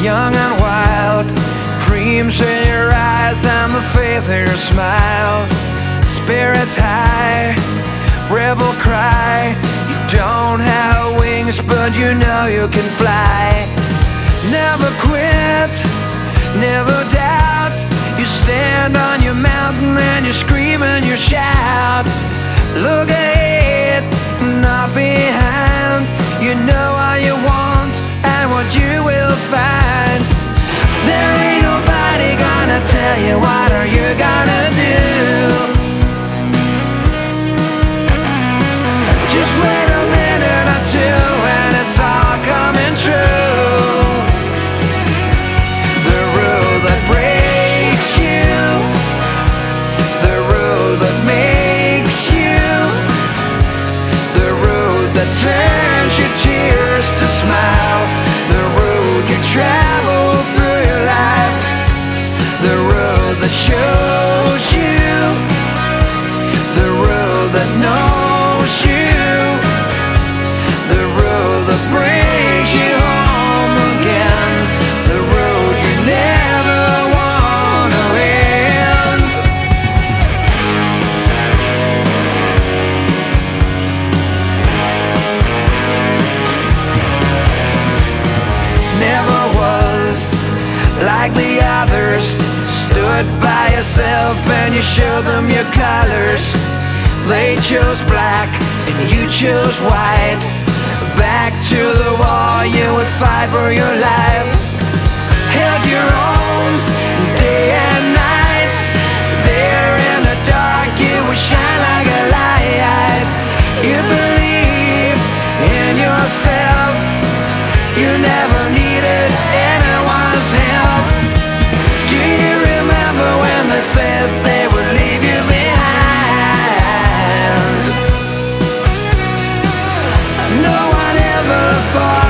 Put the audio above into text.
young and wild, dreams in your eyes and the faith in your smile. Spirits high, rebel cry. You don't have wings, but you know you can fly. Never quit, never doubt. You stand on your mountain and you scream and you shout. Look ahead, not behind. You know what you want and what you will find. There ain't nobody gonna tell you what are you gonna do. Just wait a minute or two and it's all coming true. The rule that breaks you, the rule that makes you, the road that turns your tears to smile, the road you travel through your life, the road that shows you, the road that knows you, the road that brings you home again, the road you never wanna end. Never was like the others. Stood by yourself and you showed them your colors. They chose black and you chose white. Back to the wall, you would fight for your life. Held your own day and night. There in the dark, you would shine like a light. You believed in yourself. You never needed anyone's help. Do you remember when they said they would leave you behind? No one ever thought